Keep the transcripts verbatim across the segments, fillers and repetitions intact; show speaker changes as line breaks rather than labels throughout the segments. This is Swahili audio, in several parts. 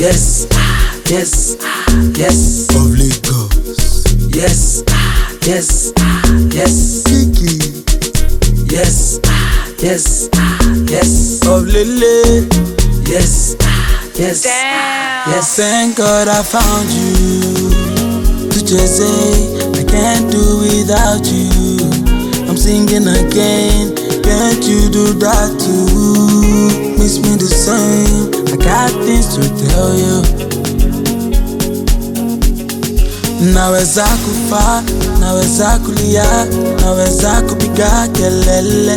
Yes, yes, yes.
Of Lagos.
Yes, yes, yes.
Kiki.
Yes, yes, yes.
Of Lele.
Yes, yes,
Damn.
yes.
Thank God I found you. To just say I can't do without you. I'm singing again. Can't you do that too? Miss me the same. I got things to tell you. Naweza kufa, naweza kulia, naweza kupiga kelele.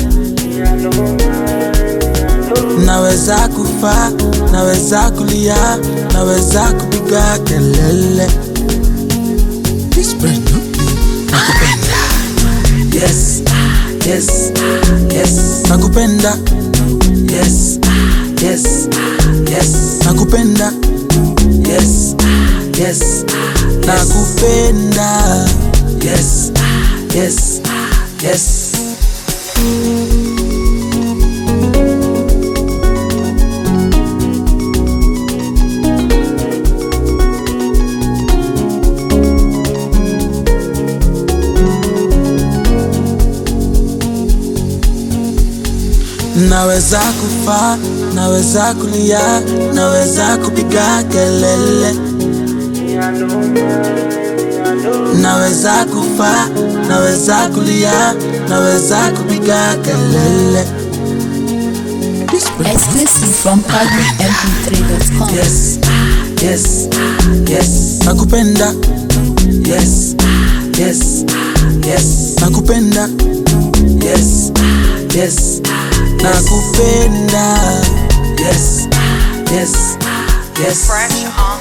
Naweza kufa, naweza kulia, naweza kupiga kelele. This brand new nakupenda.
Yes, yes, yes.
Nakupenda.
Yes, yes, yes.
Nakupenda.
Yes, yes,
nakupenda.
Yes, yes, yes.
Naweza kufa, naweza kulia, naweza kupiga kelele. Naweza kufa, naweza kulia, naweza kupiga kelele.
Exclusive from Pablo M P three dot com.
Yes, yes, yes.
Nakupenda.
Yes, yes, yes.
Nakupenda.
Yes, yes,
nakupenda.
Yes, yes, yes.
Fresh on.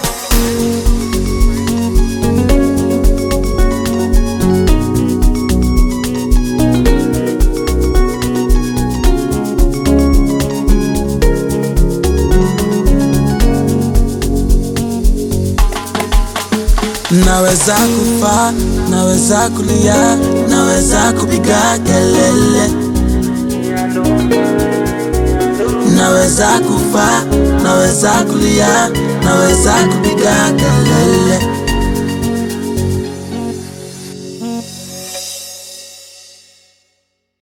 Naweza kufa, naweza kulia, naweza kupiga kelele. Naweza kufa, naweza kulia, naweza kupiga kelele.